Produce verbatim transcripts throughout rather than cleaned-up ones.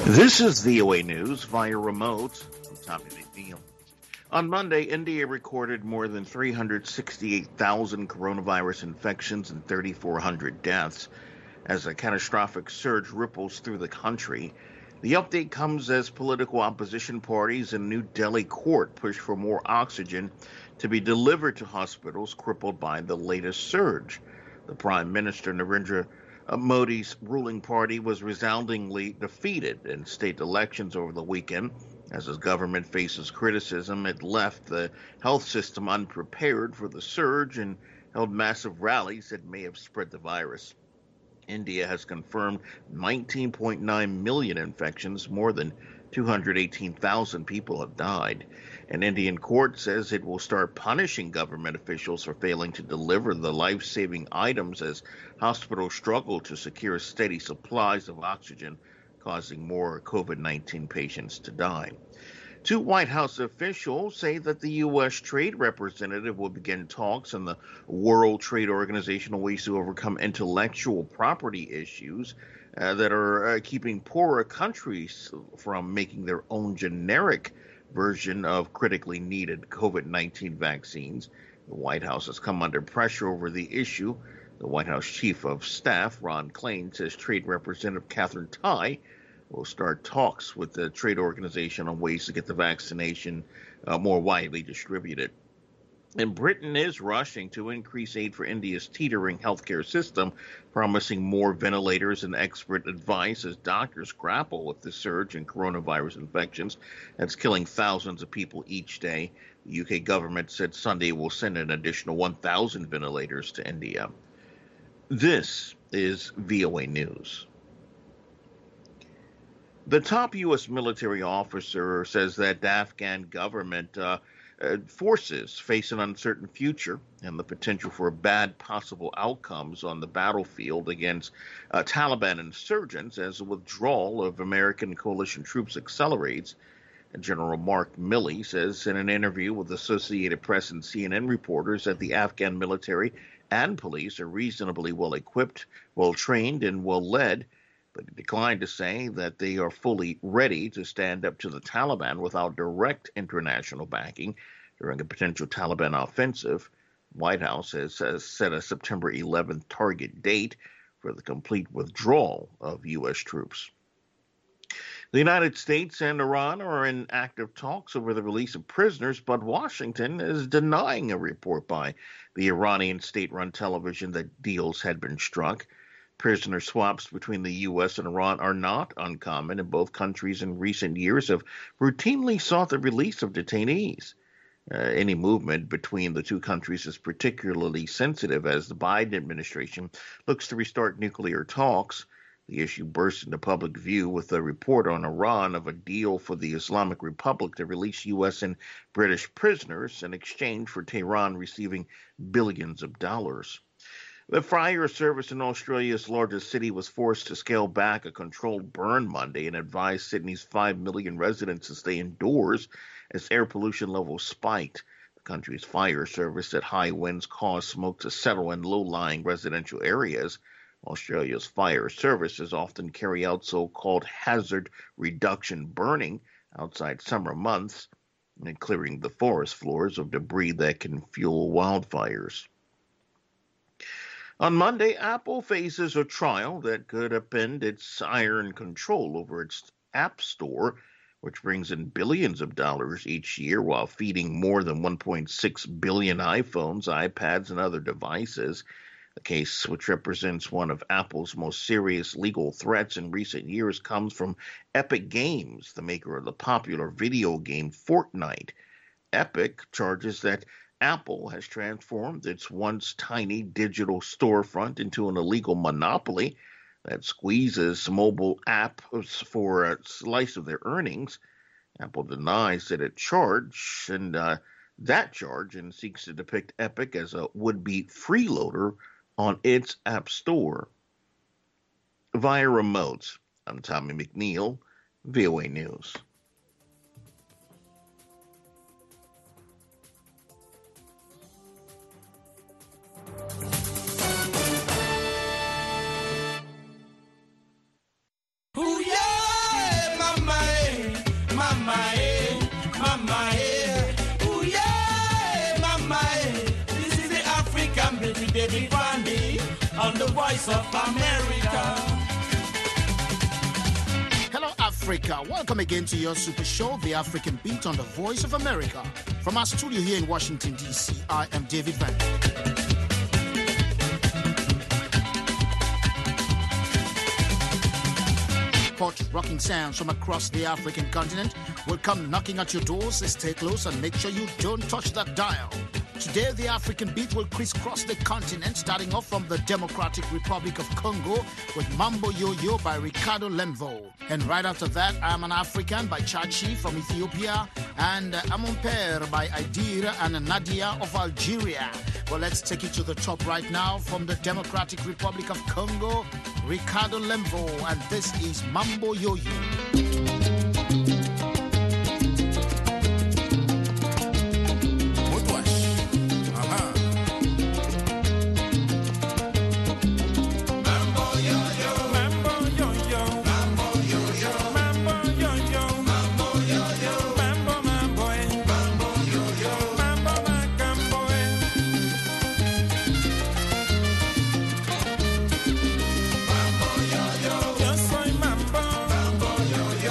This is V O A News via remote. I'm Tommy McNeil. On Monday, India recorded more than three hundred sixty-eight thousand coronavirus infections and three thousand four hundred deaths as a catastrophic surge ripples through the country. The update comes as political opposition parties in New Delhi court push for more oxygen to be delivered to hospitals crippled by the latest surge. The Prime Minister, Narendra Modi's ruling party, was resoundingly defeated in state elections over the weekend. As his government faces criticism, it left the health system unprepared for the surge and held massive rallies that may have spread the virus. India has confirmed nineteen point nine million infections. More than two hundred eighteen thousand people have died. An Indian court says it will start punishing government officials for failing to deliver the life-saving items as hospitals struggle to secure steady supplies of oxygen, causing more COVID nineteen patients to die. Two White House officials say that the U S trade representative will begin talks in the World Trade Organization on ways to overcome intellectual property issues uh, that are uh, keeping poorer countries from making their own generic version of critically needed COVID nineteen vaccines. The White House has come under pressure over the issue. The White House Chief of Staff, Ron Klain, says Trade Representative Katherine Tai will start talks with the trade organization on ways to get the vaccination uh, more widely distributed. And Britain is rushing to increase aid for India's teetering healthcare system, promising more ventilators and expert advice as doctors grapple with the surge in coronavirus infections that's killing thousands of people each day. The U K government said Sunday will send an additional one thousand ventilators to India. This is V O A News. The top U S military officer says that the Afghan government uh, uh, forces face an uncertain future and the potential for bad possible outcomes on the battlefield against uh, Taliban insurgents as the withdrawal of American coalition troops accelerates. General Mark Milley says in an interview with Associated Press and C N N reporters that the Afghan military and police are reasonably well equipped, well trained, and well led, but he declined to say that they are fully ready to stand up to the Taliban without direct international backing during a potential Taliban offensive. White House has, has set a September eleventh target date for the complete withdrawal of U S troops. The United States and Iran are in active talks over the release of prisoners, but Washington is denying a report by the Iranian state-run television that deals had been struck. Prisoner swaps between the U S and Iran are not uncommon, and both countries in recent years have routinely sought the release of detainees. Uh, any movement between the two countries is particularly sensitive as the Biden administration looks to restart nuclear talks. The issue burst into public view with a report on Iran of a deal for the Islamic Republic to release U S and British prisoners in exchange for Tehran receiving billions of dollars. The fire service in Australia's largest city was forced to scale back a controlled burn Monday and advised Sydney's five million residents to stay indoors as air pollution levels spiked. The country's fire service said high winds caused smoke to settle in low-lying residential areas. Australia's fire services often carry out so-called hazard reduction burning outside summer months and clearing the forest floors of debris that can fuel wildfires. On Monday, Apple faces a trial that could upend its iron control over its App Store, which brings in billions of dollars each year while feeding more than one point six billion iPhones, iPads, and other devices. The case, which represents one of Apple's most serious legal threats in recent years, comes from Epic Games, the maker of the popular video game Fortnite. Epic charges that Apple has transformed its once tiny digital storefront into an illegal monopoly that squeezes mobile apps for a slice of their earnings. Apple denies that it charged and uh, that charge and seeks to depict Epic as a would-be freeloader on its App Store. Via remotes, I'm Tommy McNeil, V O A News. Ooh, yeah, on the Voice of America. Hello, Africa. Welcome again to your super show, The African Beat on the Voice of America. From our studio here in Washington, D C, I am David Van. Hot rocking sounds from across the African continent will come knocking at your doors. So stay close and make sure you don't touch that dial. Today, the African Beat will crisscross the continent, starting off from the Democratic Republic of Congo with Mambo Yo-Yo by Ricardo Lemvo. And right after that, I'm an African by Chachi from Ethiopia and uh, Amon Père by Aidir and Nadia of Algeria. Well, let's take it to the top right now from the Democratic Republic of Congo, Ricardo Lemvo, and this is Mambo Yo-Yo. Yo soy mambo, mambo yo yo.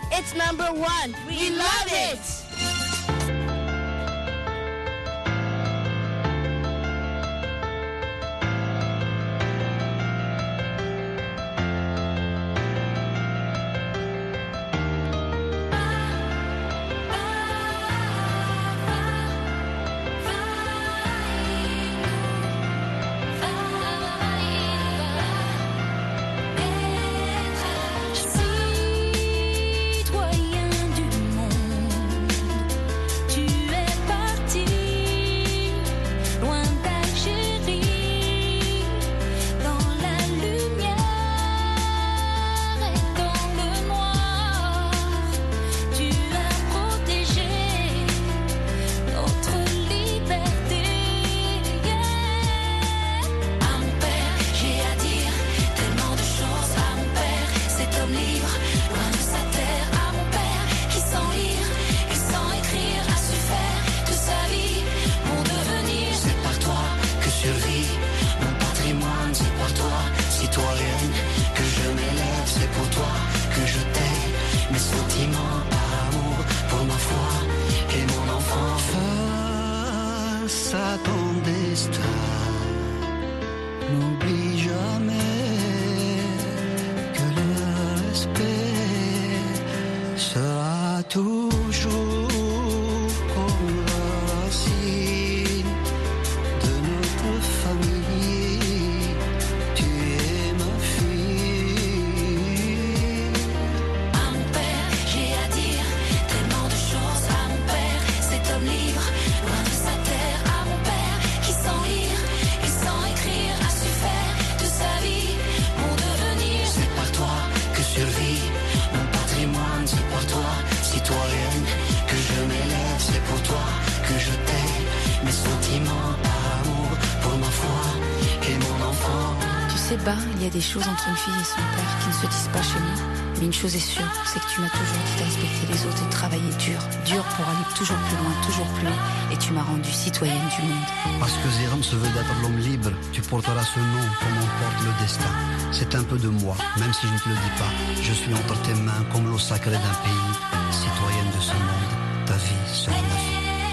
It's number one. We love it. Il y a des choses entre une fille et son père qui ne se disent pas chez nous. Mais une chose est sûre, c'est que tu m'as toujours dit de respecter les autres et de travailler dur. Dur pour aller toujours plus loin, toujours plus haut. Et tu m'as rendue citoyenne du monde. Parce que Zéram se veut d'être l'homme libre, tu porteras ce nom comme on porte le destin. C'est un peu de moi, même si je ne te le dis pas. Je suis entre tes mains comme l'eau sacrée d'un pays. Citoyenne de ce monde, ta vie sera ma vie.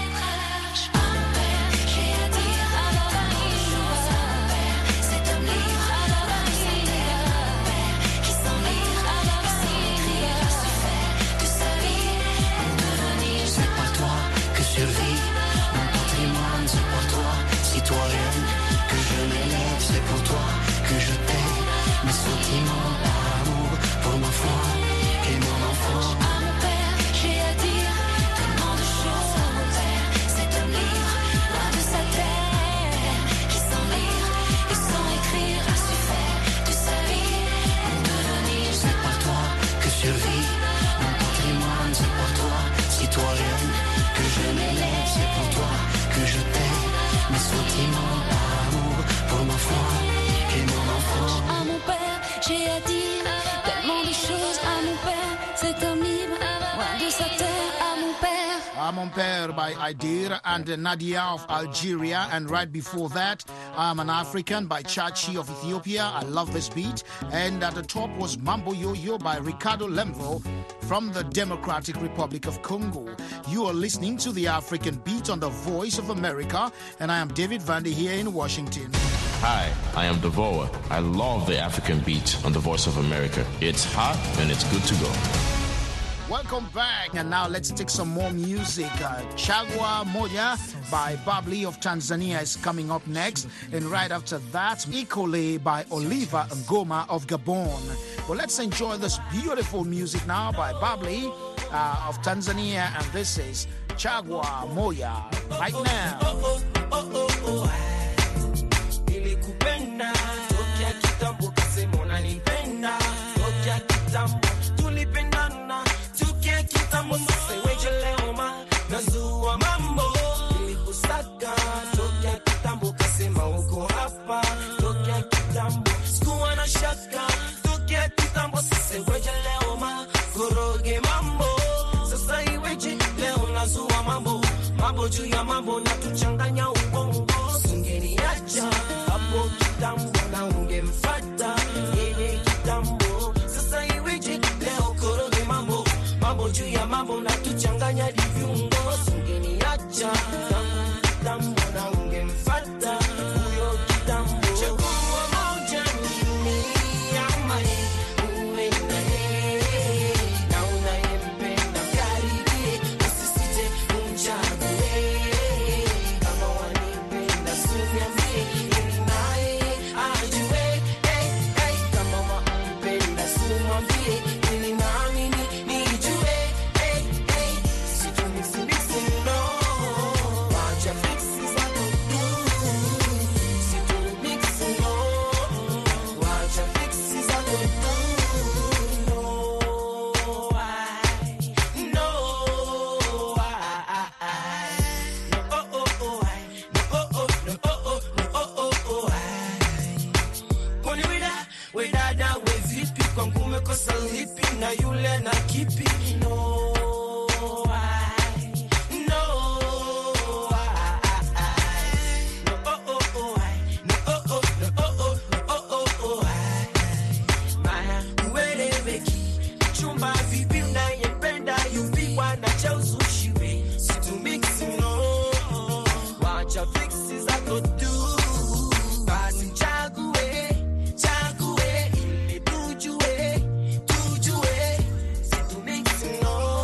Mon Père by Idira and Nadia of Algeria, and right before that, I'm an African by Chachi of Ethiopia. I love this beat. And at the top was Mambo Yo-Yo by Ricardo Lemvo from the Democratic Republic of Congo. You are listening to the African Beat on the Voice of America, and I am David Vandy here in Washington. Hi, I am Devoa. I love the African Beat on the Voice of America. It's hot and it's good to go. Welcome back, and now let's take some more music. Uh, Chagua Moya by Babli of Tanzania is coming up next, and right after that, Ikole by Oliver Ngoma of Gabon. Well, let's enjoy this beautiful music now by Babli uh, of Tanzania, and this is Chagua Moya right now. Oh, oh, oh, oh, oh. Nilikupenda tokea kitambo, kasema unanipenda tokea kitambo, tulipendana tokea kitambo, sasa weje leo ma nazua mambo, nilikusaka tokea kitambo, kasema uko hapa tokea kitambo, sikuwa na shaka tokea kitambo, sasa weje leo ma koroge mambo, sasa iweje leo nazua mambo, mambo juu ya mambo na tuchanganya ubongo, singeniacha hapo kitambo na ungemfuata yeye kitambo, sasa iweje leo koroge mambo, mambo we dada we vipi kwangu umekosa lipi na yule na kipi no No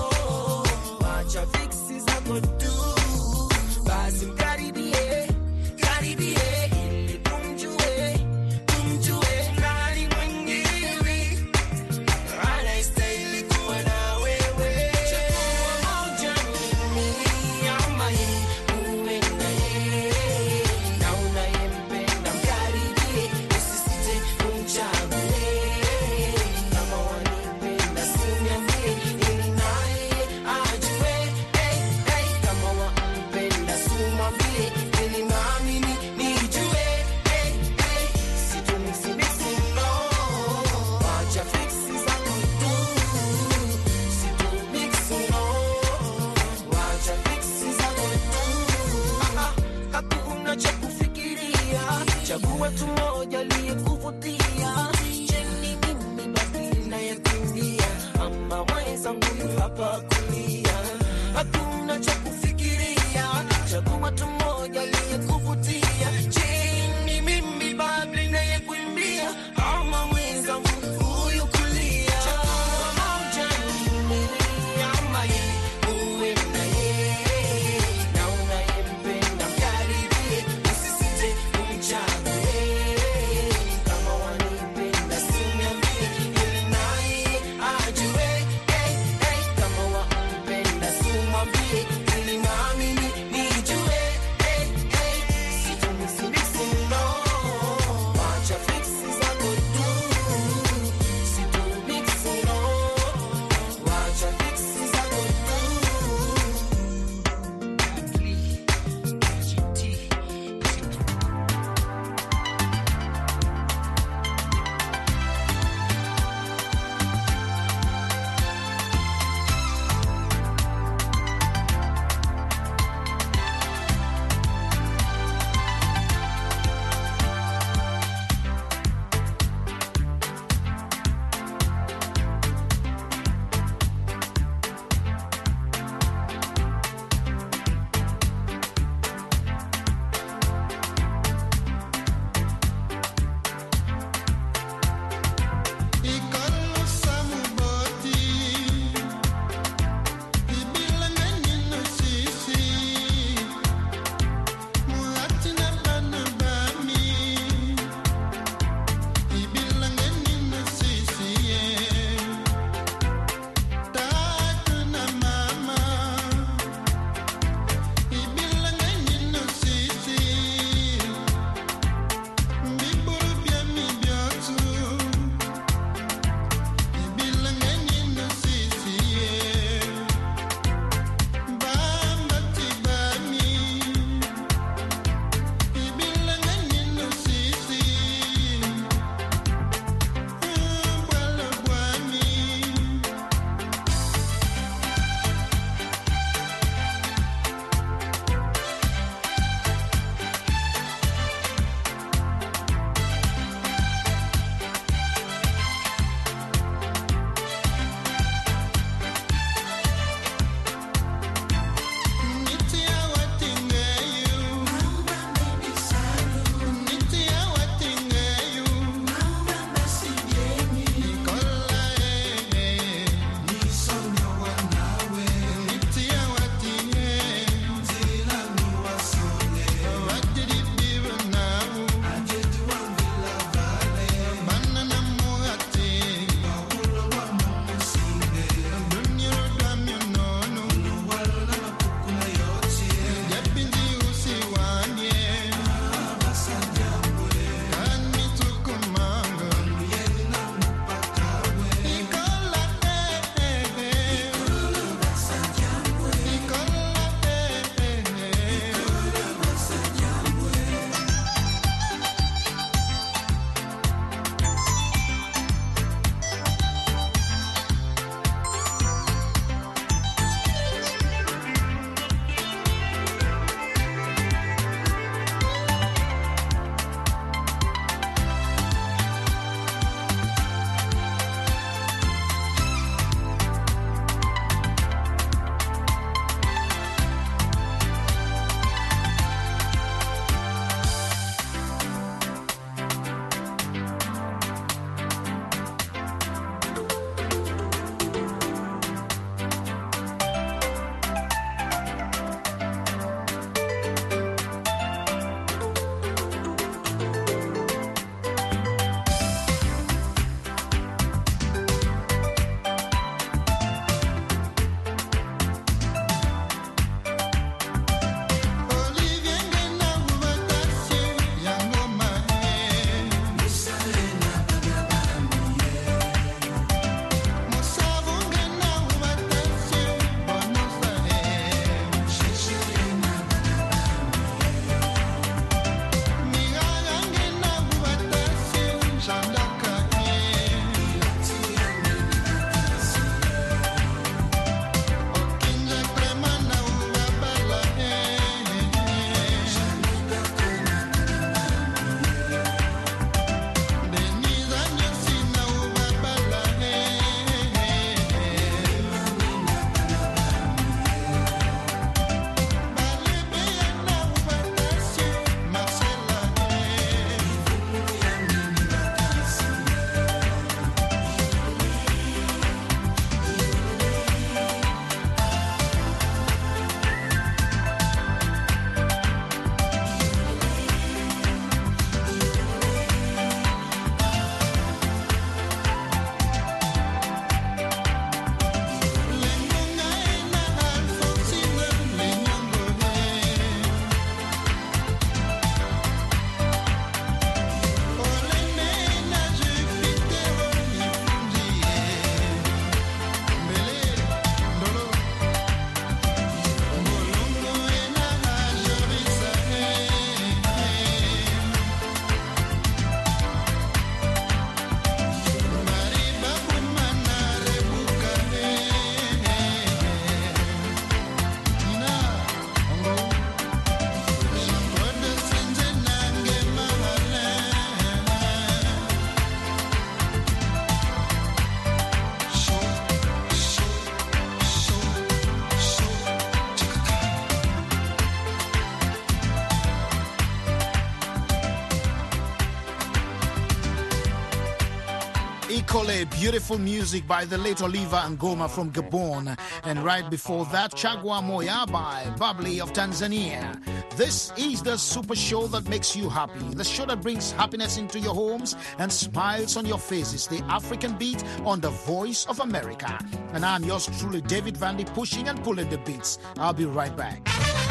Equally beautiful music by the late Oliver Ngoma from Gabon. And right before that, Chagua Moya by Babli of Tanzania. This is the super show that makes you happy. The show that brings happiness into your homes and smiles on your faces. The African Beat on the Voice of America. And I'm yours truly, David Vandy, pushing and pulling the beats. I'll be right back.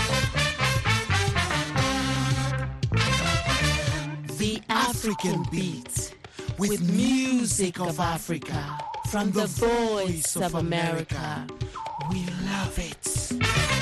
The African Beat. With music of Africa, from the Voice of America. We love it.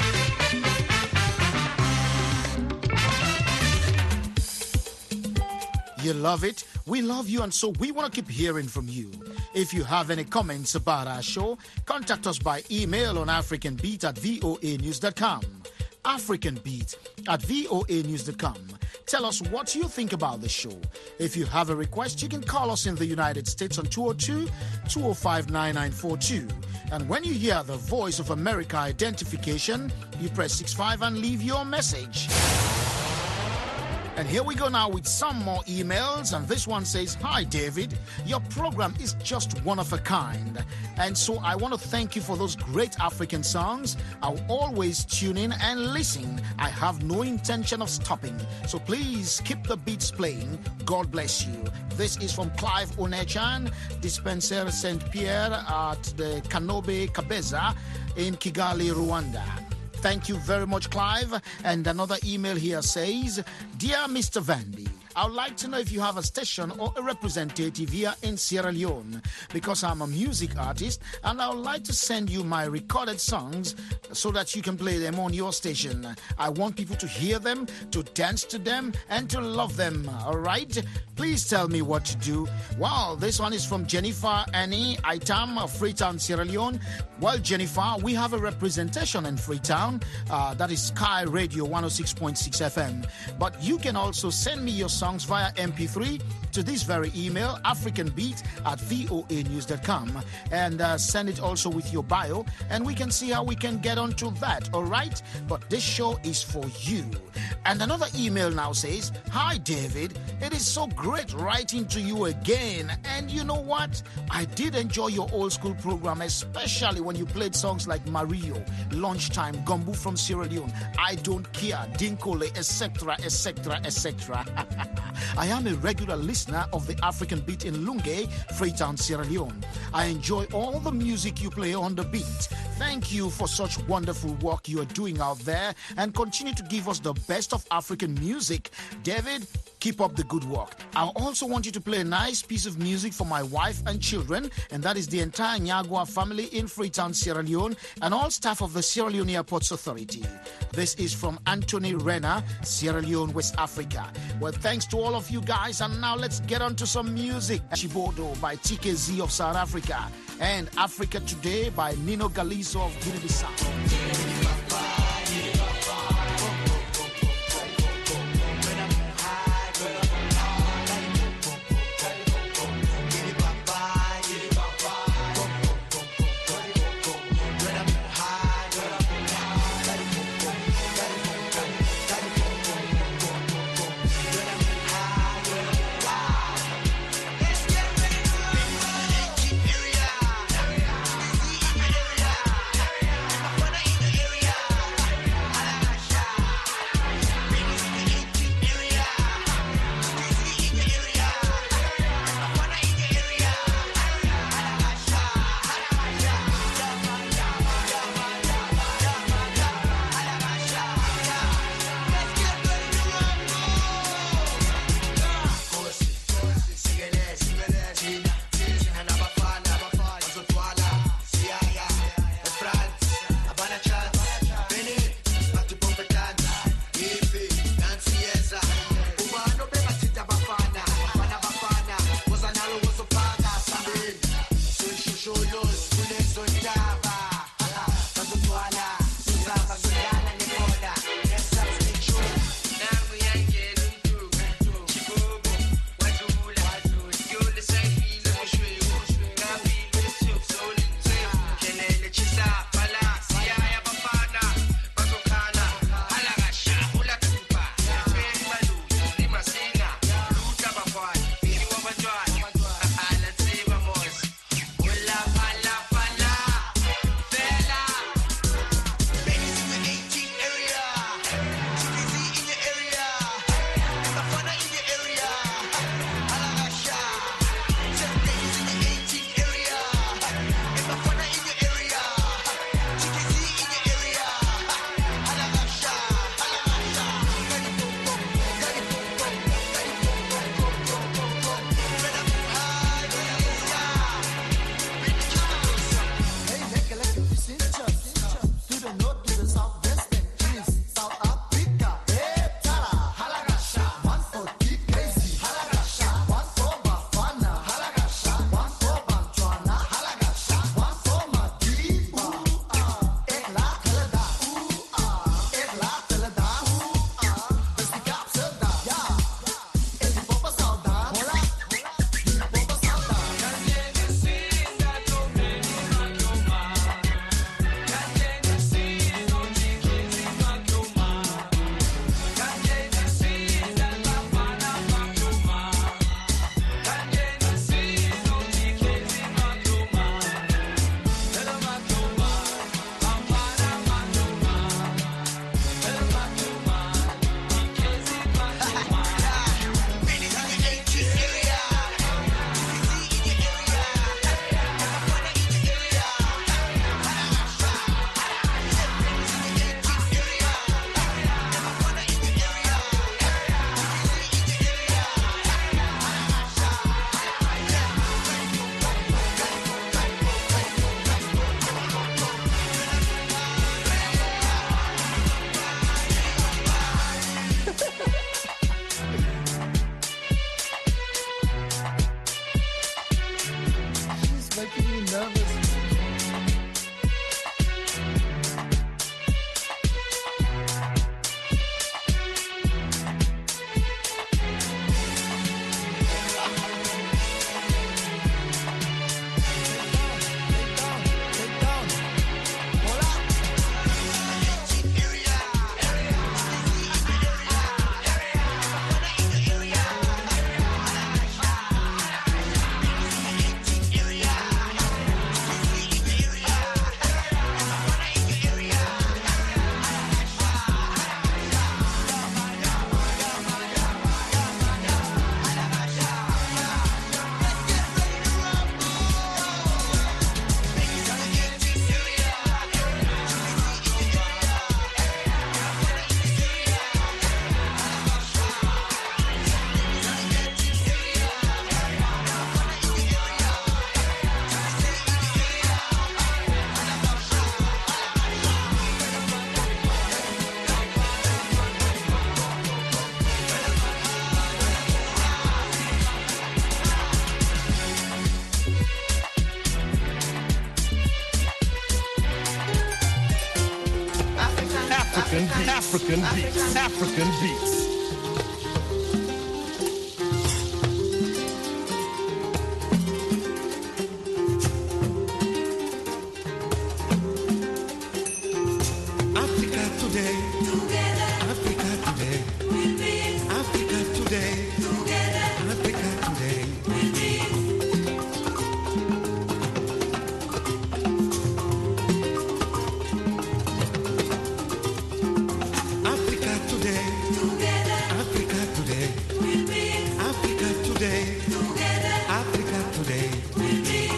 You love it? We love you, and so we want to keep hearing from you. If you have any comments about our show, contact us by email on africanbeat at voa news dot com. africanbeat at voa news dot com. Tell us what you think about the show. If you have a request, you can call us in the United States on two oh two, two oh five, nine nine four two. And when you hear the Voice of America identification, you press six five and leave your message. And here we go now with some more emails. And this one says, "Hi, David. Your program is just one of a kind. And so I want to thank you for those great African songs. I'll always tune in and listen. I have no intention of stopping. So please keep the beats playing. God bless you." This is from Clive Onechan, Dispensaire Saint Pierre at the Kanobe Kabeza in Kigali, Rwanda. Thank you very much, Clive. And another email here says, "Dear Mister Vandy, I would like to know if you have a station or a representative here in Sierra Leone, because I'm a music artist and I would like to send you my recorded songs so that you can play them on your station. I want people to hear them, to dance to them, and to love them, all right? Please tell me what to do." Well, this one is from Jennifer Annie Itam of Freetown, Sierra Leone. Well, Jennifer, we have a representation in Freetown. Uh, that is Sky Radio one oh six point six F M. But you can also send me your songs via M P three to this very email, africanbeat at voa news dot com, and uh, send it also with your bio, and we can see how we can get onto that, all right? But this show is for you. And another email now says, "Hi, David. It is so great writing to you again. And you know what? I did enjoy your old school program, especially when you played songs like Mario, Lunchtime, Gumbo from Sierra Leone, I Don't Care, Dinkole, et cetera, et cetera, et cetera" I am a regular listener of the African Beat in Lunge, Freetown, Sierra Leone. I enjoy all the music you play on the beat. Thank you for such wonderful work you are doing out there, and continue to give us the best of African music. David, keep up the good work. I also want you to play a nice piece of music for my wife and children, and that is the entire Nyagwa family in Freetown, Sierra Leone, and all staff of the Sierra Leone Airports Authority. This is from Anthony Renner, Sierra Leone, West Africa. Well, thanks to all of you guys, and now let's get on to some music. Chibodo by T K Z of South Africa, and Africa Today by Nino Galizo of Guinea-Bissau. Vamos nervous. African beats, African beats. Africa today, together. Africa today, we'll be. Africa today, together. Africa today, we'll be. Africa today, together. Africa today, we'll be. Africa today, together. Africa today, we'll be.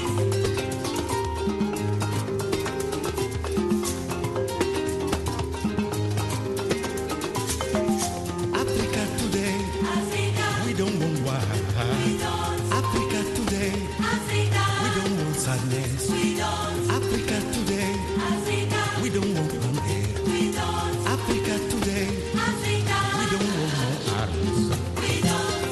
Africa today, Africa. We don't want war. We don't. Africa today, Africa. We don't want sadness. We don't. Africa today, Africa. We don't want hunger. We don't. Africa today, Africa. We don't want more arms. We don't.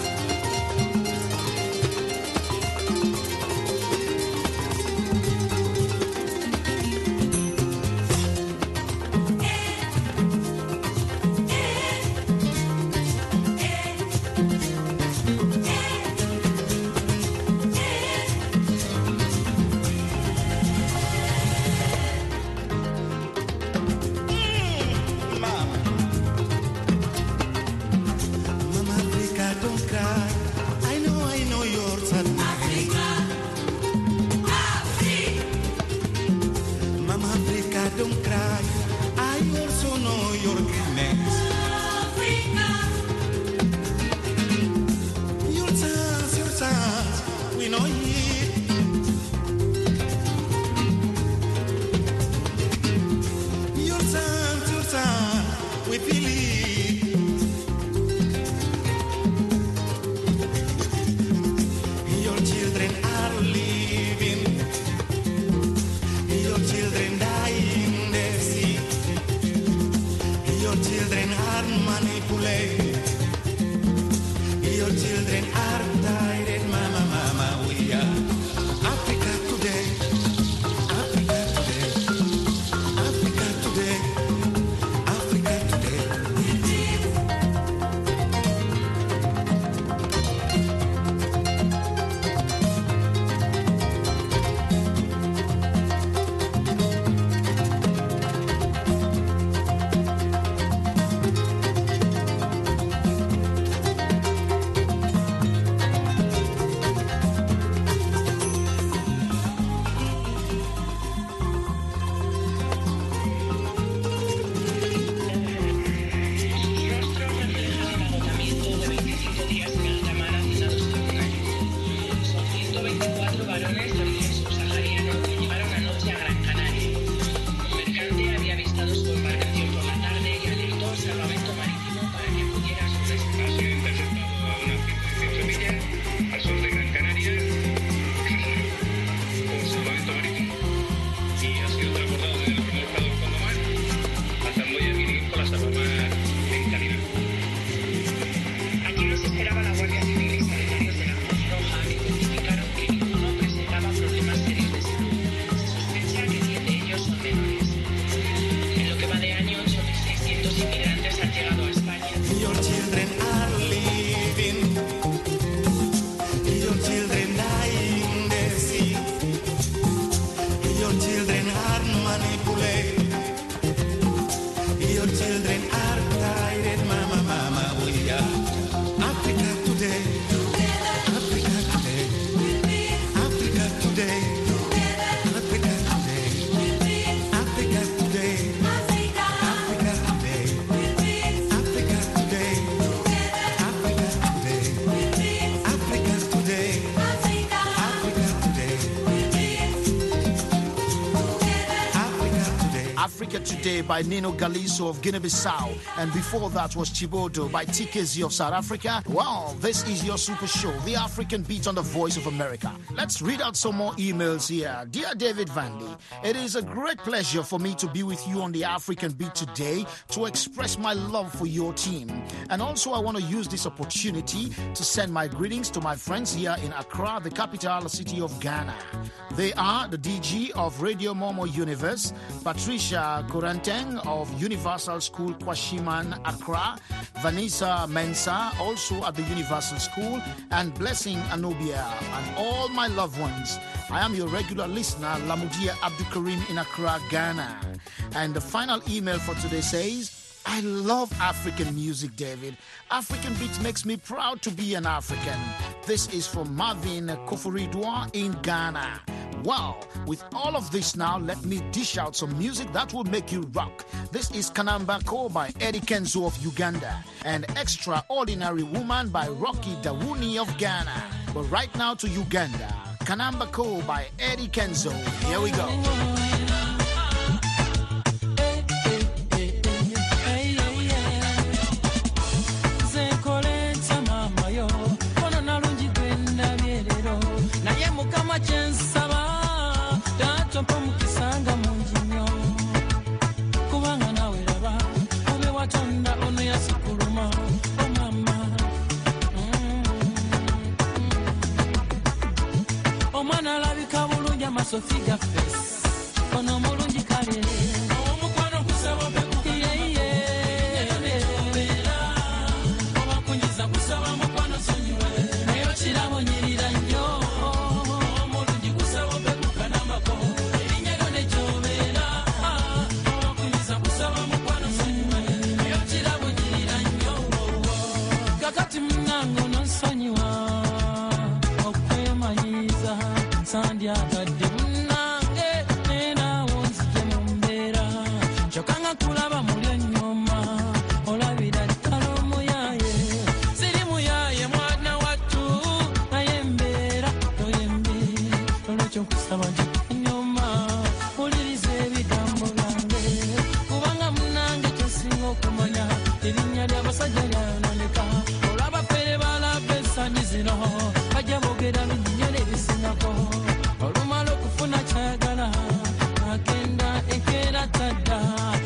Africa Today by Nino Galiso of Guinea-Bissau. And before that was Chibodo by T K Z of South Africa. Well, this is your super show, The African Beat on the Voice of America. Let's read out some more emails here. Dear David Vandy, it is a great pleasure for me to be with you on The African Beat today to express my love for your team. And also I want to use this opportunity to send my greetings to my friends here in Accra, the capital city of Ghana. They are the D G of Radio Momo Universe, Patricia Kuranteng of Universal School Kwashiman, Accra, Vanessa Mensa, also at the Universal School, and Blessing Anubia, and all my loved ones. I am your regular listener, Lamudia Abdul Karim in Accra, Ghana. And the final email for today says, I love African music, David. African Beats makes me proud to be an African. This is from Marvin Koforidwa in Ghana. Wow, with all of this now, let me dish out some music that will make you rock. This is Kanambako by Eddie Kenzo of Uganda and Extraordinary Woman by Rocky Dawuni of Ghana. But right now to Uganda, Kanambako by Eddie Kenzo. Here we go. Sofiga face, ono mulungi kale. Omukwano kusaba bekuka yeah yeah. Obakunyiza kusaba mukwano sonyiwe. Nayo kirabo nyirira nnyo. Omulungi kusaba bekuka namako. Erinnya lyo ne gy'obeera. Obakunyiza kusaba mukwano sonyiwe. Nayo kirabo nyirira nnyo. Kakati munange ononsonyiwa. Okwemanyiza sandya gadde. Kulaba mulyo nyoma olabira ddala omuyaye siri muyaye mwana wattu naye mbeera toyembi olwekyo nkusaba nyoma uliriza ebigambo byange kubanga munange kyosinga okumanya erinnya ly'abasajja lyayononeka olw'abafere balaba ensangi zino bajja boogera binnyo n'ebisingako olumala okufuna kyayagala agenda enkeera tadda.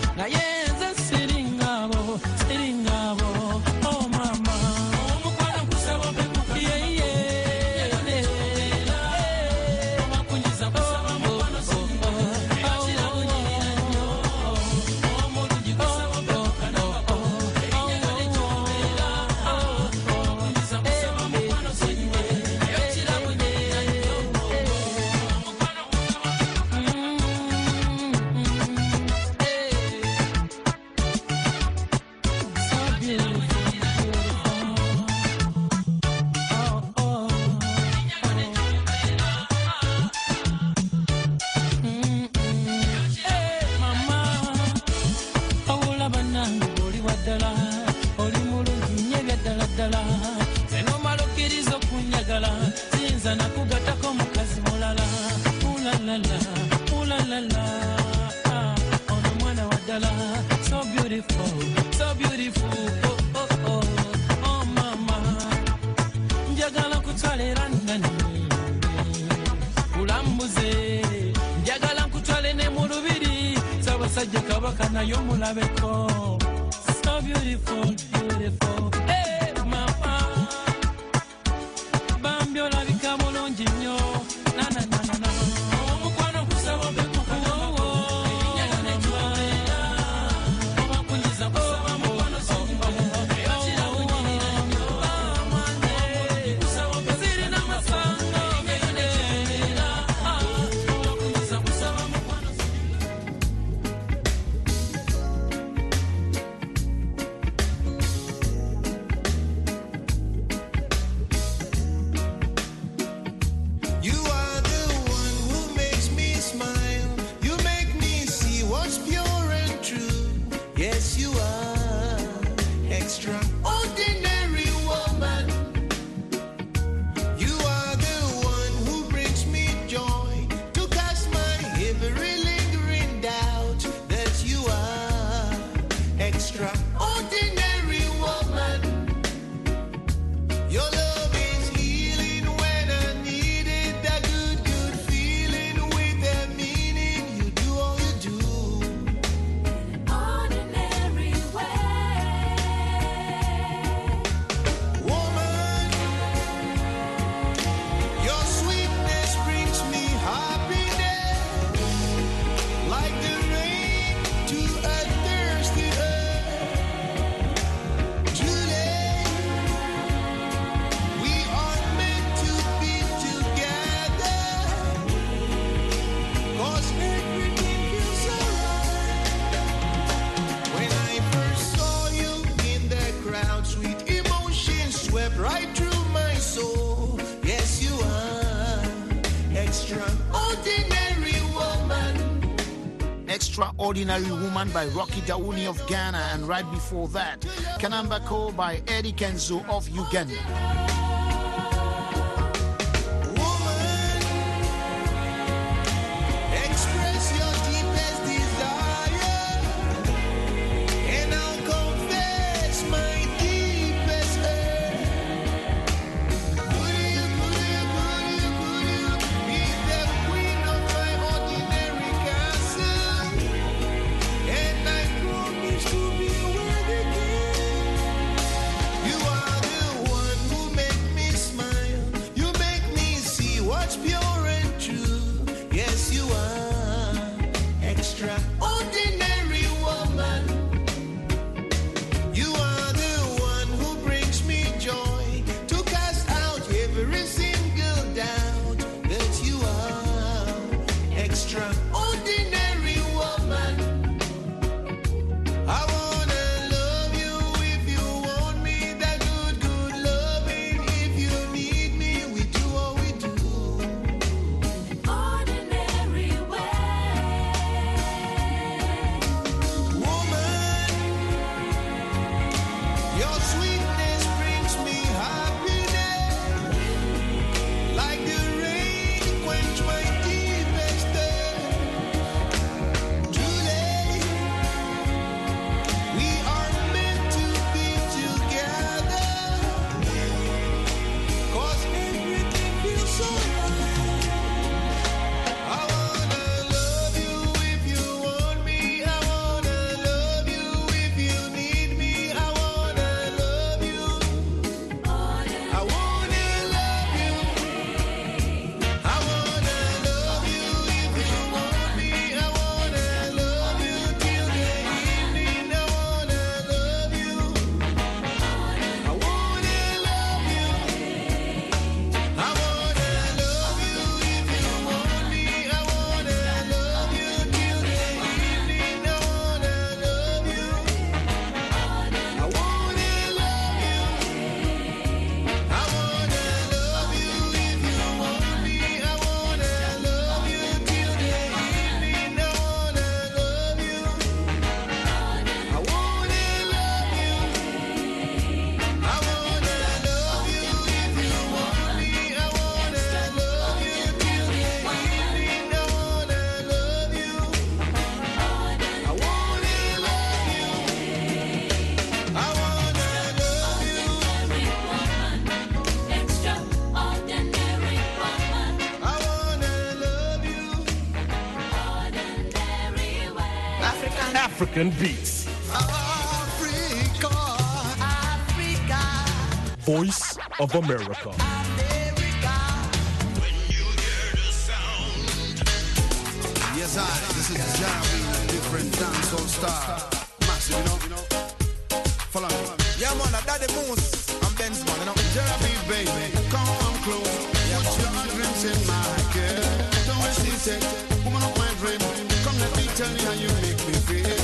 So beautiful, beautiful. Hey, mama. Bambio la vika mulungi nnyo. Na na na na na. Omukwano kusaba bekuka namako. Erinnya ne gy'obeera. Obakunyiza kusaba mukwano sonyiwe. Eyo kirabo nyirira nnyo. Omulungi kusaba bekuka zirina masanga. Erinnya ne gy'obeera. Obakunyiza kusaba mukwano sonyiwe. Extraordinary Woman. Extraordinary Woman by Rocky Dauni of Ghana, and right before that, Kanambako by Eddie Kenzo of Uganda. African Beats. Africa, Africa. Voice of America. America. When you hear the sound. Yes, I. This is Javi, different dancehall star. Massive, you know. Follow me. Yeah, man, Daddy Moose and Benz, man, you know. Javi, baby, come on close. Yeah, put your dreams in my girl. Don't hesitate, woman of my dream. Come, let me tell you how you make me feel.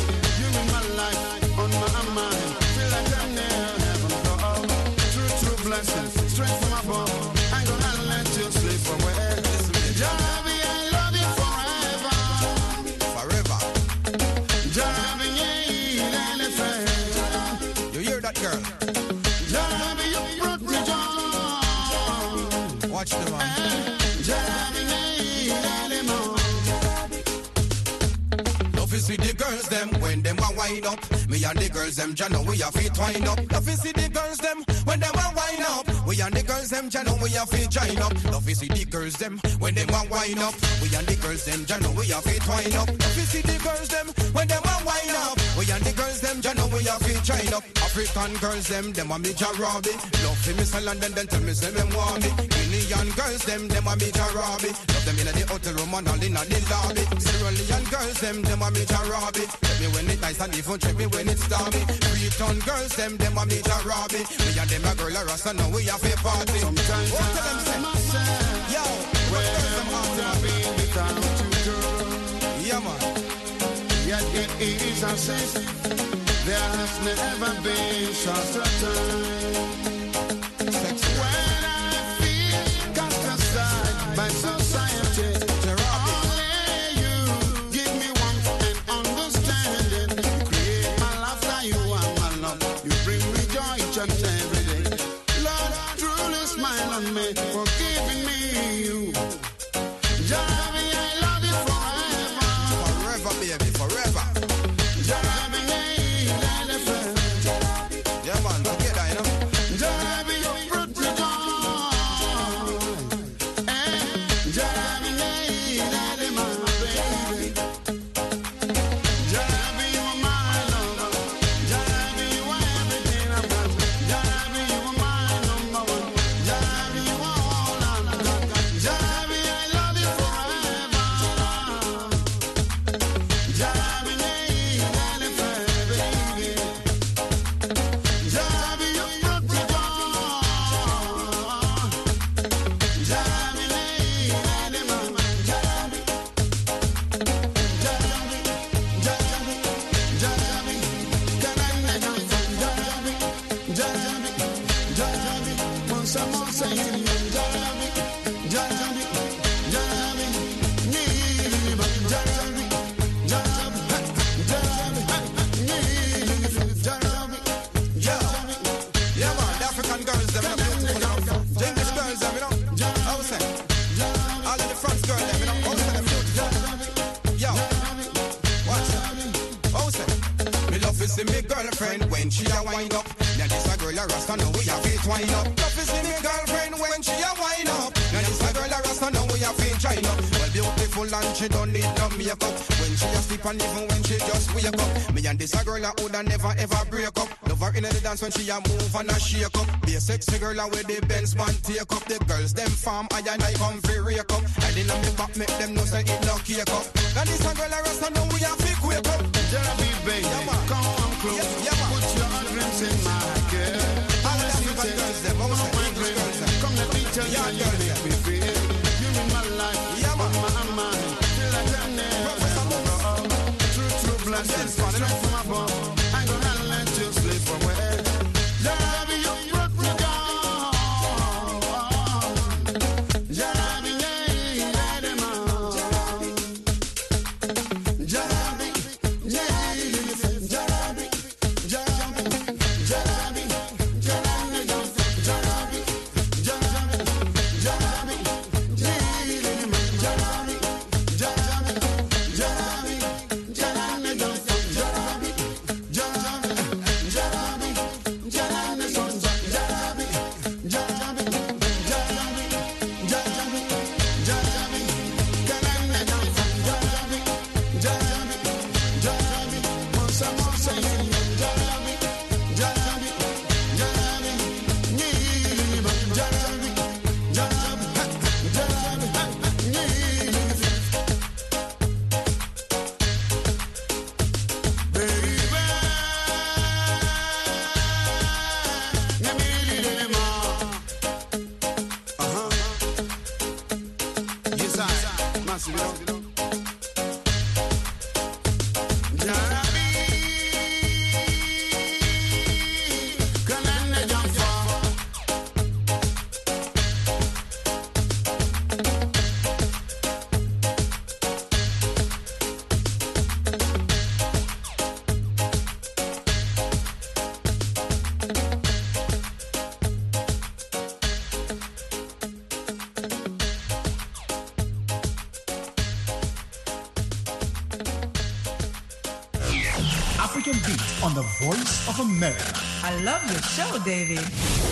On my mind, feel like I'm near heaven, oh, true, true blessings, straight from above. I'm gonna let you sleep away. Javi, I love you forever, forever. Javi, yeah, elephant. You hear that, girl? Javi, you brought me joy. Watch the man. Javi, yeah, animal. Love is with the girls, them when them a wind up. Me and the girls, them Jano, we a feet wind up. Love is with the girls, them when them a wind up. We and the girls, them Jano, we a feet join up. Love is with the girls, them when them a wind up. We and the girls, them Jano, we a feet wind up. Love is with the girls, them when them a wind up. We and the girls, them Jano, we a feet join up. African girls, them them a me Jarabi. Love to me say London, then tell me say them want me. Guinean girls, them them a me Jarabi. Love them in the hotel room and all in the lobby. Sierra Leone girls, them them a me Jarabi. Check me when it nice and even check me when it's stormy. Freetown girls, them them a me Jarabi. Me and them a girl a rasta, now we have a party. Sometimes what I them say? Myself, yo, where would I be without you, girl? Yeah, man. Yet it is a sin. There has never been such a time. When I feel cast aside by society, when she a wind up. Now this a girl a rasta, now we a fit wind up. Love is in me girlfriend when she a wind up. Now this a girl a rasta, now we a fit join up. Well beautiful and she don't need no makeup. When she a sleep and even when she just wake up. Me and this a girl a woulda never ever break up. Love her in the dance when she a move and a shake up. Be a sexy girl a with the Benz man take up. The girls them farm I and I come free rake up. I didn't me back make them know say it no cake up. Now this a girl a rasta, now we a fit wake up. Jarabi baby, yeah, come on close. Yeah, yeah, put your dreams in my girl. I want to see girls them, I want my dreams. Come let me tell you, you make me feel. You in my life, yeah, on my mind. Feel like I'm there. True, true blessings, straight from above. I'm gonna let you sleep away. Jarabi, you brought me down. Jarabi, yeah, let him out. Jarabi. African Beat on the Voice of America. I love your show, David.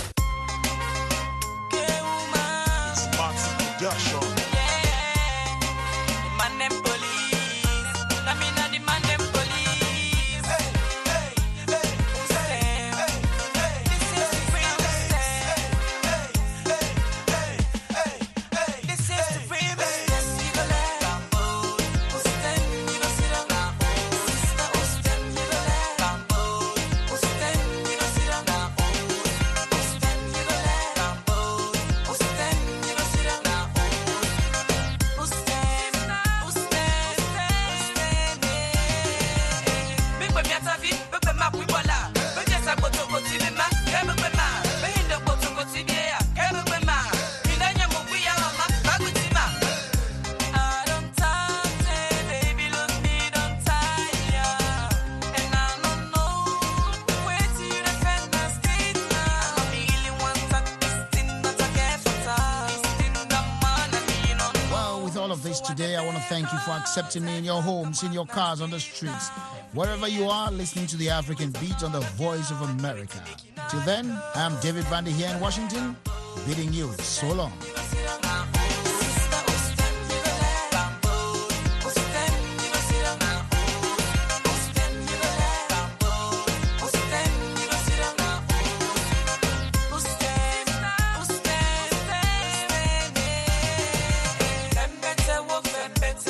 Today, I want to thank you for accepting me in your homes, in your cars, on the streets, wherever you are, listening to the African Beat on the Voice of America. Till then, I'm David Bandy here in Washington, bidding you so long.